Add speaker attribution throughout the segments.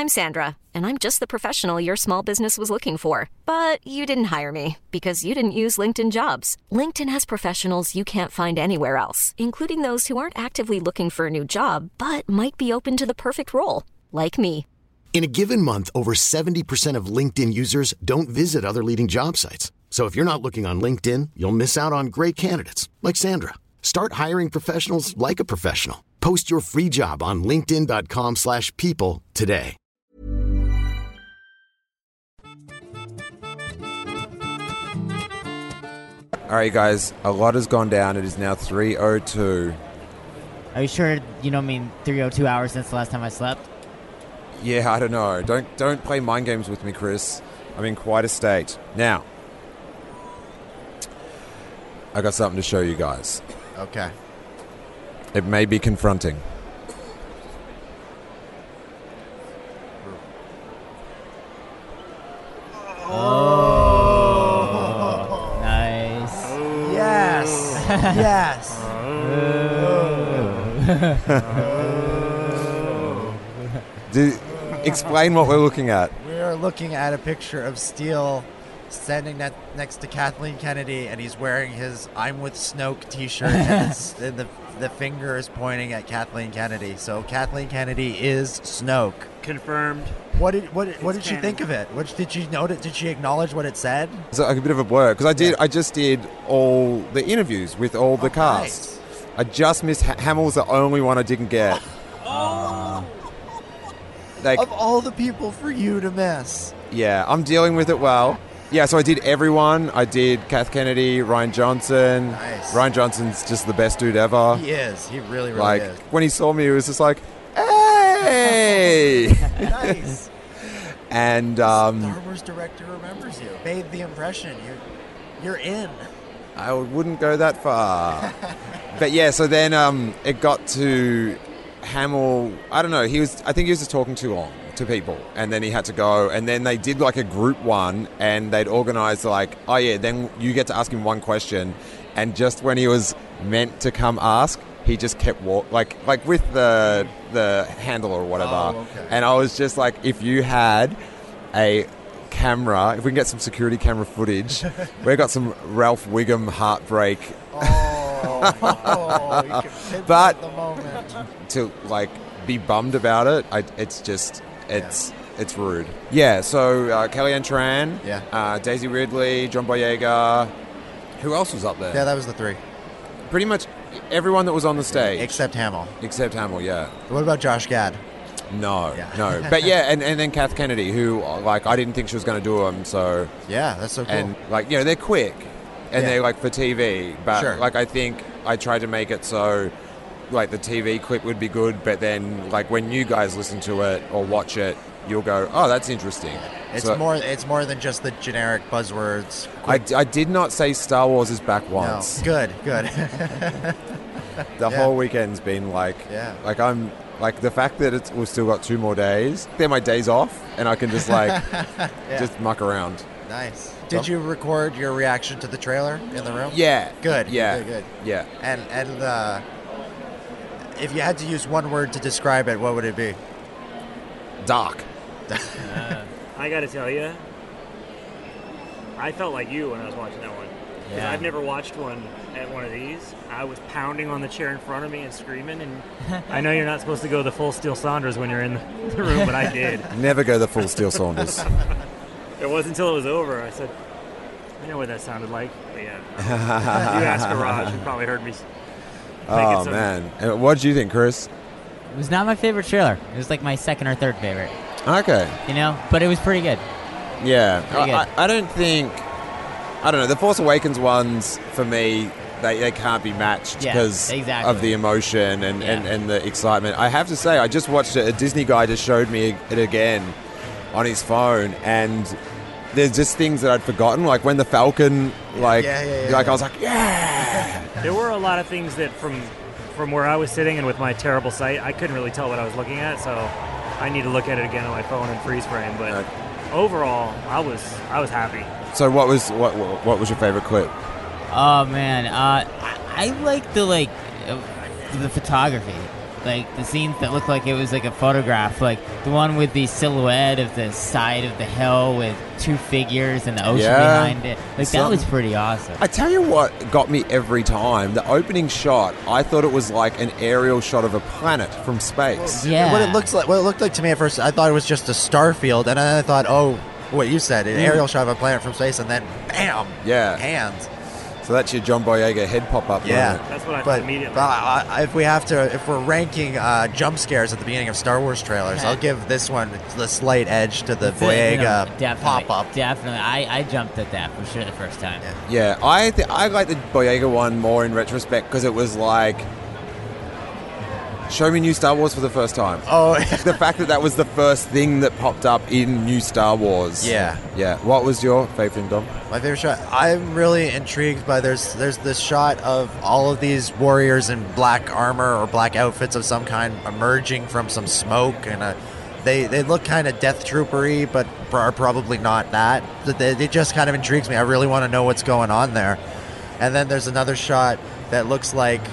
Speaker 1: I'm Sandra, and I'm just the professional your small business was looking for. But you didn't hire me because you didn't use LinkedIn Jobs. LinkedIn has professionals you can't find anywhere else, including those who aren't actively looking for a new job, but might be open to the perfect role, like me.
Speaker 2: In a given month, over 70% of LinkedIn users don't visit other leading job sites. So if you're not looking on LinkedIn, you'll miss out on great candidates like Sandra. Start hiring professionals like a professional. Post your free job on linkedin.com/people today.
Speaker 3: All right, guys, a lot has gone down. It is now 3:02.
Speaker 4: Are you sure you don't mean 302 hours since the last time I slept?
Speaker 3: Yeah, I don't know. Don't play mind games with me, Chris. I'm in quite a state. Now, I got something to show you guys.
Speaker 5: Okay.
Speaker 3: It may be confronting.
Speaker 4: Oh, nice.
Speaker 5: Yes. Yes.
Speaker 3: Explain what we're looking at.
Speaker 5: We are looking at a picture of Steele standing next to Kathleen Kennedy, and he's wearing his "I'm with Snoke" T-shirt, and the finger is pointing at Kathleen Kennedy. So Kathleen Kennedy is Snoke.
Speaker 6: Confirmed.
Speaker 5: What did she think of it? Did she note it? Did she acknowledge what it said?
Speaker 3: It's like a bit of a blur because I just did all the interviews with all the cast. Nice. I just missed Hamill's the only one I didn't get.
Speaker 5: Of all the people for you to miss.
Speaker 3: Yeah, I'm dealing with it well. Yeah, so I did everyone. I did Kath Kennedy, Ryan Johnson.
Speaker 5: Nice.
Speaker 3: Ryan Johnson's just the best dude ever.
Speaker 5: He is. He really is.
Speaker 3: When he saw me, he was just like, hey!
Speaker 5: Nice.
Speaker 3: And
Speaker 5: Star Wars director remembers you. Made the impression. You're in.
Speaker 3: I wouldn't go that far. But yeah, so then it got to Hamill. I don't know. I think he was just talking too long to people, and then he had to go. And then they did like a group one, and they'd organized like, oh yeah, then you get to ask him one question. And just when he was meant to come ask, he just kept like with the handle or whatever.
Speaker 5: Oh, okay.
Speaker 3: And I was just like, if you had a camera, if we can get some security camera footage, we got some Ralph Wiggum heartbreak.
Speaker 5: You can pinpoint
Speaker 3: but
Speaker 5: the moment.
Speaker 3: To like be bummed about it, it's rude. Yeah. So Kellyanne Tran, Daisy Ridley, John Boyega. Who else was up there?
Speaker 5: Yeah, that was the three.
Speaker 3: Pretty much everyone that was on the stage
Speaker 5: except Hamill.
Speaker 3: Yeah.
Speaker 5: What about Josh Gad?
Speaker 3: No. But yeah, and then Kath Kennedy, who like I didn't think she was going to do them. So
Speaker 5: yeah, that's so cool.
Speaker 3: And like they're quick, and they're like for TV. But like I think I tried to make it so like the TV clip would be good, but then like when you guys listen to it or watch it, you'll go, oh, that's interesting.
Speaker 5: It's more than just the generic buzzwords.
Speaker 3: I did not say Star Wars is back once.
Speaker 5: No. Good.
Speaker 3: The whole weekend's been like I'm like the fact that we've still got 2 more days. They're my days off, and I can just like just muck around.
Speaker 5: Nice. Did you record your reaction to the trailer in the room?
Speaker 3: Yeah.
Speaker 5: Good.
Speaker 3: Yeah.
Speaker 5: Good.
Speaker 3: Yeah.
Speaker 5: And if you had to use one word to describe it, what would it be?
Speaker 3: Dark.
Speaker 6: I got to tell you, I felt like you when I was watching that one. Because I've never watched one at one of these. I was pounding on the chair in front of me and screaming. And I know you're not supposed to go the full Steele Saunders when you're in the room, but I did.
Speaker 3: Never go the full Steele Saunders.
Speaker 6: It wasn't until it was over. I said, I know what that sounded like. But yeah, you asked Garage. You probably heard me.
Speaker 3: Oh, man. What did you think, Chris?
Speaker 4: It was not my favorite trailer. It was like my second or third favorite.
Speaker 3: Okay.
Speaker 4: But it was pretty good.
Speaker 3: Yeah. I don't know. The Force Awakens ones, for me, they can't be matched because of the emotion and the excitement. I have to say, I just watched it. A Disney guy just showed me it again on his phone, and there's just things that I'd forgotten, like when the Falcon, I was like, yeah.
Speaker 6: There were a lot of things that from where I was sitting and with my terrible sight, I couldn't really tell what I was looking at, so I need to look at it again on my phone and freeze frame. But overall, I was happy.
Speaker 3: So what was your favorite clip?
Speaker 4: Oh man, I like the photography. Like the scenes that looked like it was like a photograph, like the one with the silhouette of the side of the hill with two figures and the ocean behind it. Like that was pretty awesome.
Speaker 3: I tell you what got me every time. The opening shot, I thought it was like an aerial shot of a planet from space.
Speaker 4: Yeah.
Speaker 5: What it looked like to me at first, I thought it was just a star field, and then I thought, oh, what you said, an aerial shot of a planet from space, and then bam, hands.
Speaker 3: So that's your John Boyega head pop up.
Speaker 5: Yeah,
Speaker 6: that's what I thought immediately.
Speaker 5: If we're ranking jump scares at the beginning of Star Wars trailers, I'll give this one the slight edge to the Boyega pop up.
Speaker 4: Definitely, I jumped at that for sure the first time.
Speaker 3: Yeah, I like the Boyega one more in retrospect because it was like, show me new Star Wars for the first time.
Speaker 5: Oh,
Speaker 3: the fact that was the first thing that popped up in new Star Wars.
Speaker 5: Yeah.
Speaker 3: What was your favorite thing, Dom?
Speaker 5: My favorite shot. I'm really intrigued by there's this shot of all of these warriors in black armor or black outfits of some kind emerging from some smoke, and they look kind of Death Trooper-y, but are probably not that. It just kind of intrigues me. I really want to know what's going on there. And then there's another shot that looks like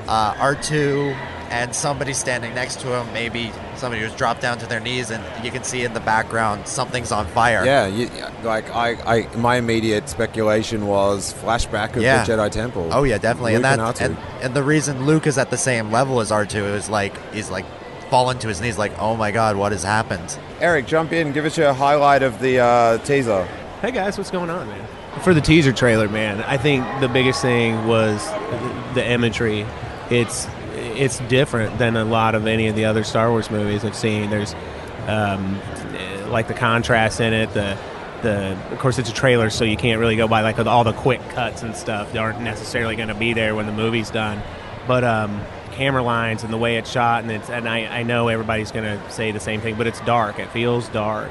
Speaker 5: R2 and somebody standing next to him, maybe somebody who's dropped down to their knees, and you can see in the background something's on fire.
Speaker 3: Yeah, my immediate speculation was flashback of the Jedi Temple.
Speaker 5: Oh yeah, definitely.
Speaker 3: Luke
Speaker 5: and the reason Luke is at the same level as R2 is he's fallen to his knees, like, oh my god, what has happened?
Speaker 3: Eric, jump in, give us your highlight of the teaser.
Speaker 7: Hey guys, what's going on, man? For the teaser trailer, man, I think the biggest thing was the imagery. It's different than a lot of any of the other Star Wars movies I've seen. There's like the contrast in it. Of course, it's a trailer, so you can't really go by like all the quick cuts and stuff. They aren't necessarily going to be there when the movie's done. But camera lines and the way it's shot, and I know everybody's going to say the same thing, but it's dark. It feels dark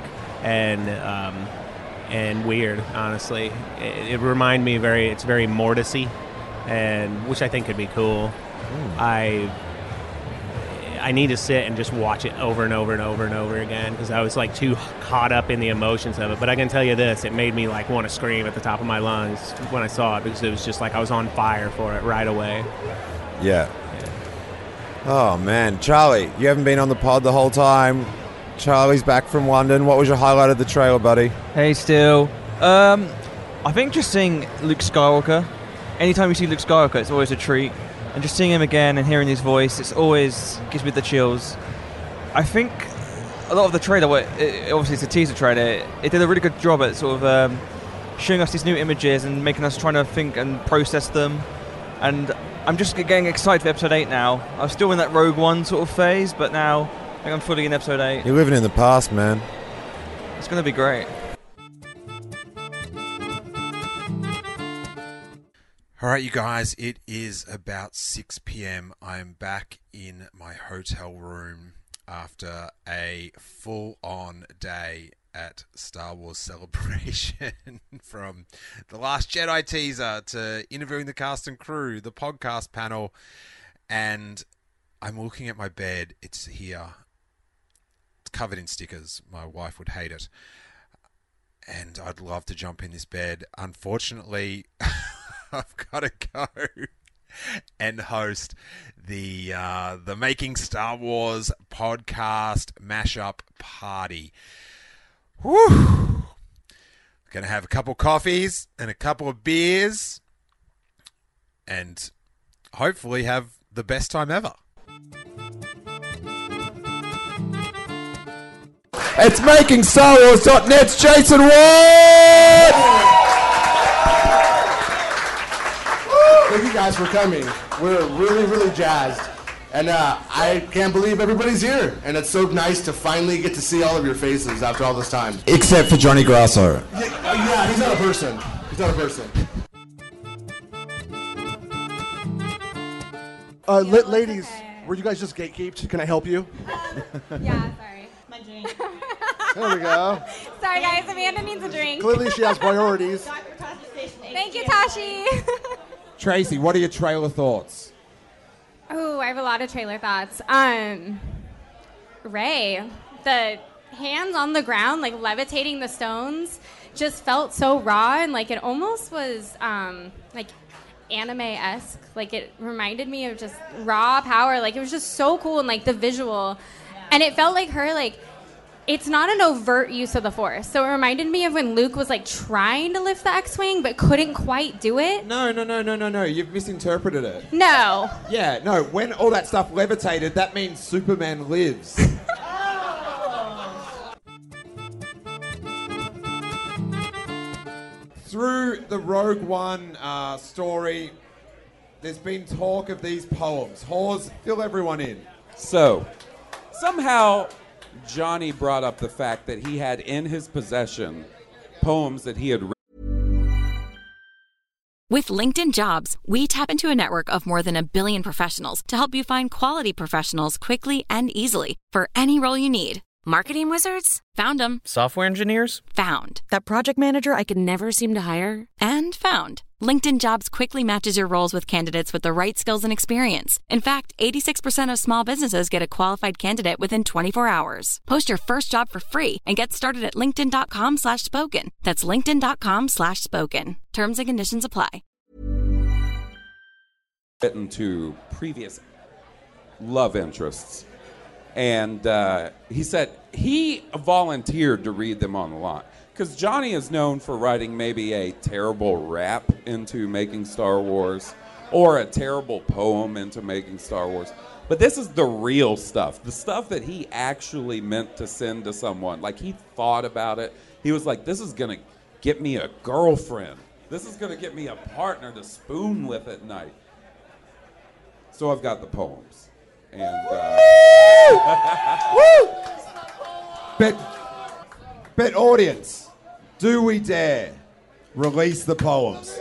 Speaker 7: and weird. Honestly, it reminded me it's very Mortis-y, and which I think could be cool. I need to sit and just watch it over and over and over and over again because I was like too caught up in the emotions of it. But I can tell you this, it made me like want to scream at the top of my lungs when I saw it because it was just like I was on fire for it right away.
Speaker 3: Yeah. Oh man, Charlie, you haven't been on the pod the whole time. Charlie's back from London. What was your highlight of the trailer, buddy?
Speaker 8: Hey, Stu. I think just seeing Luke Skywalker, anytime you see Luke Skywalker, it's always a treat. And just seeing him again and hearing his voice, it's always gives me the chills. I think a lot of the trailer, obviously it's a teaser trailer, it did a really good job at sort of showing us these new images and making us trying to think and process them. And I'm just getting excited for Episode 8 now. I was still in that Rogue One sort of phase, but now I think I'm fully in Episode 8.
Speaker 3: You're living in the past, man.
Speaker 8: It's going to be great.
Speaker 9: All right, you guys, it is about 6 p.m. I am back in my hotel room after a full-on day at Star Wars Celebration from the Last Jedi teaser to interviewing the cast and crew, the podcast panel, and I'm looking at my bed. It's here. It's covered in stickers. My wife would hate it. And I'd love to jump in this bed. Unfortunately, I've got to go and host the Making Star Wars podcast mashup party. Whew! Gonna have a couple coffees and a couple of beers, and hopefully have the best time ever.
Speaker 3: It's MakingStarWars.net's Jason Ward!
Speaker 10: Thank you guys for coming. We're really, really jazzed. And I can't believe everybody's here. And it's so nice to finally get to see all of your faces after all this time.
Speaker 3: Except for Johnny Grasso.
Speaker 10: Yeah, he's not a person. He's not a person. Ladies, were you guys just gatekeeped? Can I help you?
Speaker 11: Yeah, sorry. My drink.
Speaker 10: There we go.
Speaker 11: Sorry, guys. Amanda needs a drink.
Speaker 10: Clearly she has priorities.
Speaker 11: Thank you, Tashi.
Speaker 3: Tracy, what are your trailer thoughts?
Speaker 11: Oh, I have a lot of trailer thoughts. Rey, the hands on the ground, like levitating the stones, just felt so raw, and like it almost was like anime-esque. Like, it reminded me of just raw power. Like, it was just so cool, and like the visual, and it felt like her, like, it's not an overt use of the Force. So it reminded me of when Luke was like trying to lift the X-Wing but couldn't quite do it.
Speaker 3: No. You've misinterpreted it.
Speaker 11: No.
Speaker 3: Yeah, no. When all that stuff levitated, that means Superman lives. Through the Rogue One story, there's been talk of these poems. Hawes, fill everyone in.
Speaker 12: So, somehow Johnny brought up the fact that he had in his possession poems that he had written.
Speaker 13: With LinkedIn Jobs, we tap into a network of more than 1 billion professionals to help you find quality professionals quickly and easily for any role you need. Marketing wizards? Found them.
Speaker 14: Software engineers?
Speaker 13: Found.
Speaker 14: That project manager I could never seem to hire?
Speaker 13: And found. LinkedIn Jobs quickly matches your roles with candidates with the right skills and experience. In fact, 86% of small businesses get a qualified candidate within 24 hours. Post your first job for free and get started at linkedin.com/spoken. That's linkedin.com/spoken. Terms and conditions apply.
Speaker 12: Written to previous love interests. And he said he volunteered to read them on the line. Because Johnny is known for writing maybe a terrible rap into making Star Wars or a terrible poem into making Star Wars. But this is the real stuff. The stuff that he actually meant to send to someone. Like, he thought about it. He was like, this is going to get me a girlfriend. This is going to get me a partner to spoon with at night. So I've got the poems. And
Speaker 3: but audience, do we dare release the poems?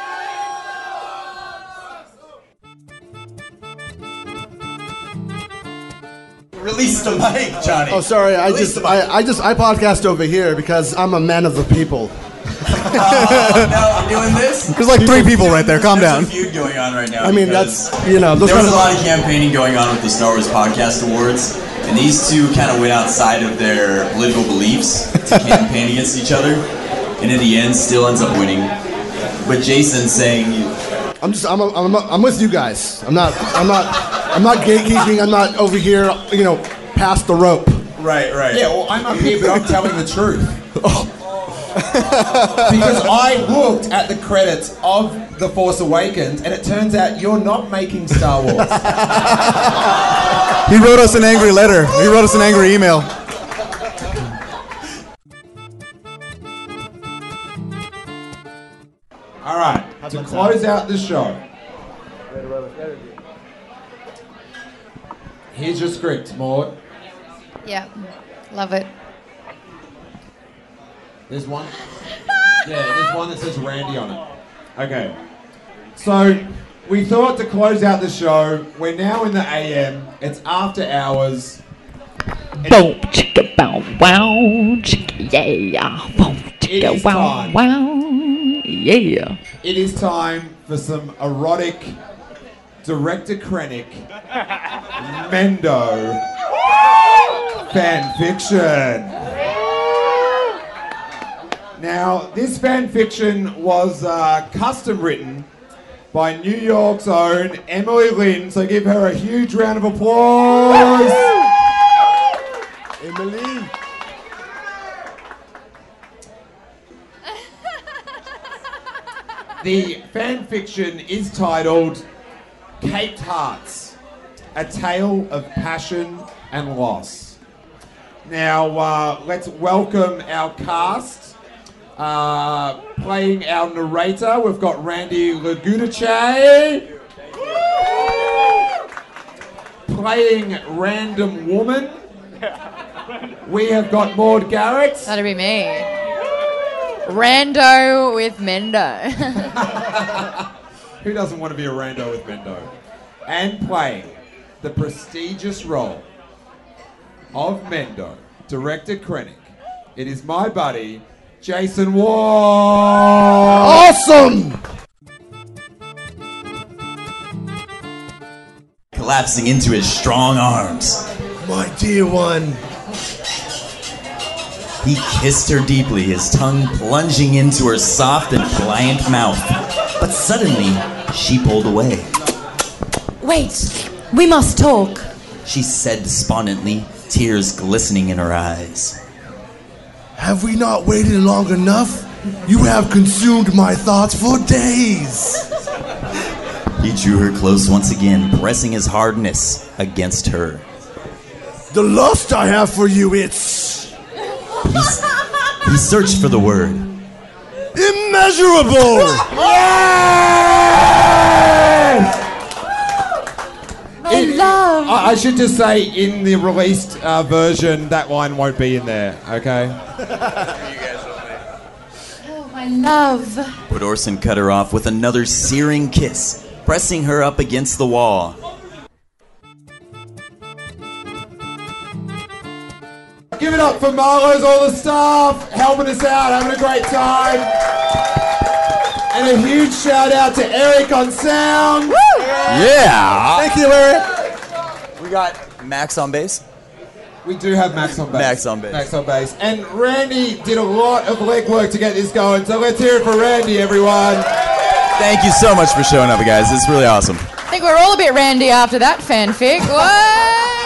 Speaker 15: Release the mic, Johnny.
Speaker 10: Oh, sorry. I podcast over here because I'm a man of the people.
Speaker 15: No, I'm doing this.
Speaker 16: There's like 3 people right there. Calm down.
Speaker 15: There's a feud going on right now.
Speaker 10: I mean, that's, you know.
Speaker 15: There was a lot of campaigning going on with the Star Wars Podcast Awards, and these two kind of went outside of their political beliefs to campaign against each other, and in the end, still ends up winning. But Jason saying,
Speaker 10: I'm with you guys. I'm not gatekeeping. I'm not over here, past the rope.
Speaker 15: Right.
Speaker 3: Yeah, well, I'm up here, but I'm telling the truth. Because I looked at the credits of The Force Awakens, and it turns out you're not making Star Wars.
Speaker 16: He wrote us an angry letter. He wrote us an angry email.
Speaker 3: All right, to close out the show, here's your script, Maud.
Speaker 17: Yeah, love it.
Speaker 3: There's one. Yeah, there's one that says Randy on it. Okay. So, we thought to close out the show, we're now in the AM, it's after hours.
Speaker 18: Boom, chicka, bow, wow, chicka, yeah. Boom, chicka, wow, wow, yeah.
Speaker 3: It is time for some erotic Director Krennic Mendo fan fiction. Now, this fan fiction was custom written by New York's own Emily Lynn, so give her a huge round of applause.
Speaker 10: Emily.
Speaker 3: The fan fiction is titled Caped Hearts, A Tale of Passion and Loss. Now, let's welcome our cast. Playing our narrator, we've got Randy Lagudache. Playing Random Woman, we have got Maud Garrett.
Speaker 17: That'd be me. Rando with Mendo.
Speaker 3: Who doesn't want to be a rando with Mendo? And playing the prestigious role of Mendo, Director Krennic, it is my buddy, Jason Ward.
Speaker 10: Awesome!
Speaker 15: collapsing into his strong arms.
Speaker 10: My dear one.
Speaker 15: He kissed her deeply, his tongue plunging into her soft and pliant mouth. But suddenly, She pulled away.
Speaker 17: Wait, we must talk.
Speaker 15: She said despondently, tears glistening in her eyes.
Speaker 10: Have we not waited long enough? You have consumed my thoughts for days.
Speaker 15: He drew her close once again, pressing his hardness against her.
Speaker 10: The lust I have for you, it's...
Speaker 15: He searched for the word.
Speaker 10: Immeasurable!
Speaker 17: My love!
Speaker 3: I should just say, in the released version, that line won't be in there, okay?
Speaker 17: Oh, my love.
Speaker 15: But Orson cut her off with another searing kiss, pressing her up against the wall.
Speaker 3: Give it up for Marlowe's, all the staff, helping us out, having a great time. And a huge shout out to Eric on sound. Woo!
Speaker 15: Yeah!
Speaker 3: Thank you, Eric.
Speaker 15: We got Max on bass.
Speaker 3: We do have Max on bass.
Speaker 15: Max on bass.
Speaker 3: Max on bass. And Randy did a lot of legwork to get this going, so let's hear it for Randy, everyone.
Speaker 15: Thank you so much for showing up, guys. It's really awesome.
Speaker 17: I think we're all a bit randy after that fanfic. What?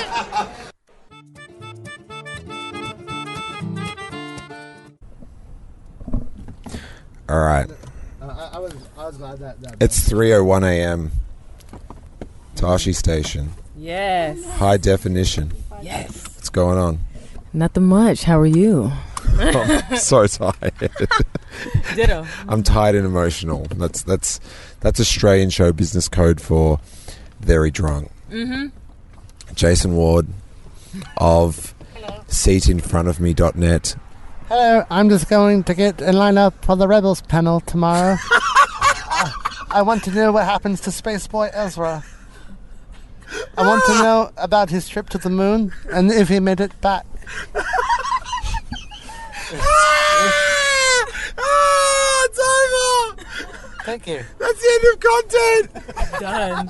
Speaker 3: All right.
Speaker 16: I was glad that
Speaker 3: It's 3:01 a.m. Tashi Station.
Speaker 19: Yes.
Speaker 3: High definition.
Speaker 19: Yes.
Speaker 3: What's going on?
Speaker 19: Nothing much. How are you?
Speaker 3: I'm so tired.
Speaker 19: Ditto.
Speaker 3: I'm tired and emotional. That's Australian show business code for very drunk.
Speaker 19: Mm-hmm.
Speaker 3: Jason Ward of seatinfrontofme.net.
Speaker 20: Hello, I'm just going to get in line up for the Rebels panel tomorrow. I want to know what happens to Space Boy Ezra. I want to know about his trip to the moon and if he made it back.
Speaker 3: It's over!
Speaker 20: Thank you.
Speaker 3: That's the end of content!
Speaker 19: Done.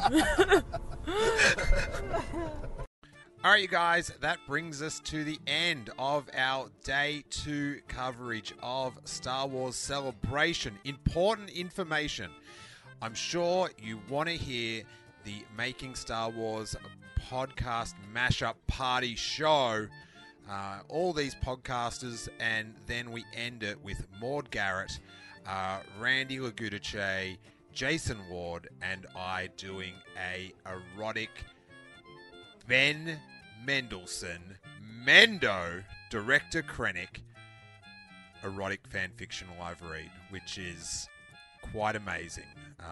Speaker 9: All right, you guys, that brings us to the end of our Day 2 coverage of Star Wars Celebration. Important information. I'm sure you want to hear the Making Star Wars podcast mashup party show. All these podcasters, and then we end it with Maud Garrett, Randy Lagudice, Jason Ward, and I doing a erotic Ben Mendelsohn, Mendo, director Krennic, erotic fan fiction live read, which is quite amazing.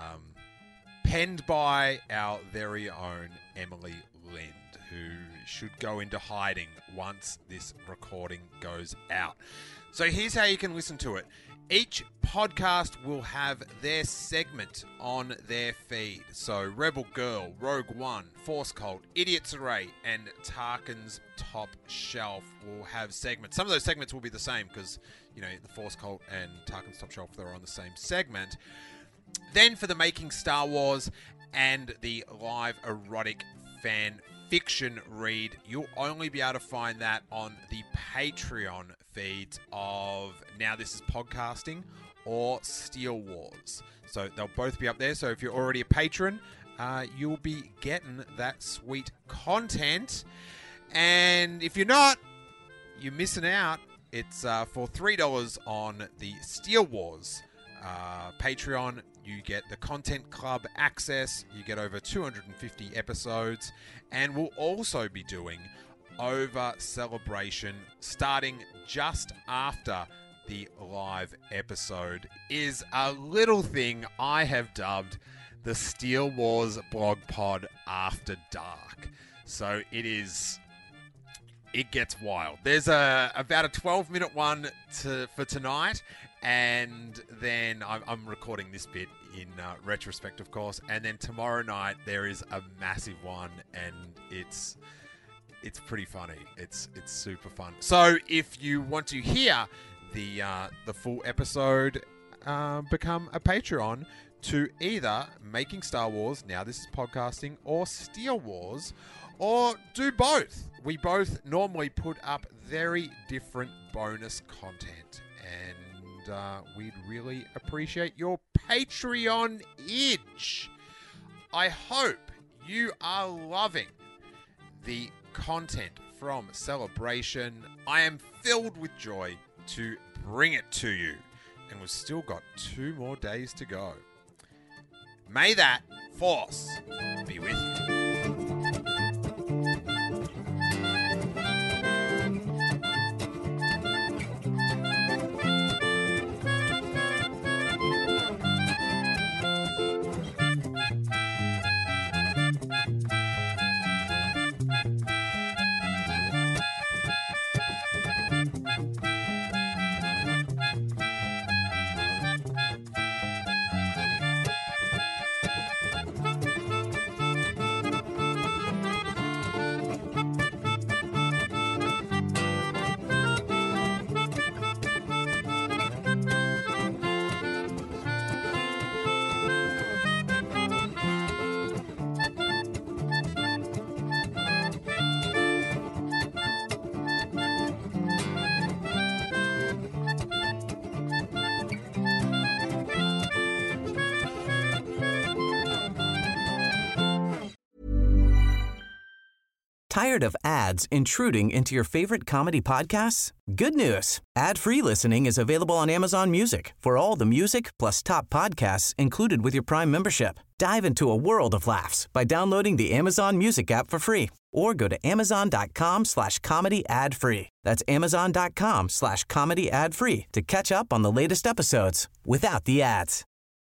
Speaker 9: Penned by our very own Emily Lind, who should go into hiding once this recording goes out. So here's how you can listen to it. Each podcast will have their segment on their feed. So Rebel Girl, Rogue One, Force Cult, Idiot's Array, and Tarkin's Top Shelf will have segments. Some of those segments will be the same because, the Force Cult and Tarkin's Top Shelf, they're on the same segment. Then for the Making Star Wars and the live erotic fan fiction read, you'll only be able to find that on the Patreon feeds of Now This Is Podcasting or Steele Wars. So they'll both be up there. So if you're already a patron, you'll be getting that sweet content. And if you're not, you're missing out. It's for $3 on the Steele Wars Patreon. You get the Content Club access. You get over 250 episodes. And we'll also be doing Over Celebration starting just after the live episode is a little thing I have dubbed the Steele Wars Blog Pod After Dark. So it gets wild. There's about a 12-minute one for tonight, and then I'm recording this bit in retrospect, of course, and then tomorrow night there is a massive one, and it's pretty funny. It's super fun. So if you want to hear the full episode, become a Patreon to either Making Star Wars, Now This Is Podcasting, or Steele Wars, or do both. We both normally put up very different bonus content, and we'd really appreciate your Patreon-age. I hope you are loving the content from Celebration. I am filled with joy to bring it to you, and we've still got 2 more days to go. May that force be with you.
Speaker 21: Tired of ads intruding into your favorite comedy podcasts? Good news. Ad-free listening is available on Amazon Music for all the music plus top podcasts included with your Prime membership. Dive into a world of laughs by downloading the Amazon Music app for free or go to amazon.com/comedy ad-free. That's amazon.com/comedy ad-free to catch up on the latest episodes without the ads.